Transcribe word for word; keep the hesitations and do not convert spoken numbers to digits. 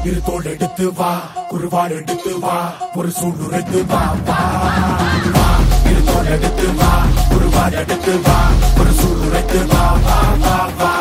இருத்தோள் எடுத்து வா, குருவாள் எடுத்து வா, ஒரு சூளுரைத்து வா வா வா. இருத்தோள் எடுத்து வா, குருவாள் எடுத்து வா, ஒரு சூளுரைத்து வா வா வா.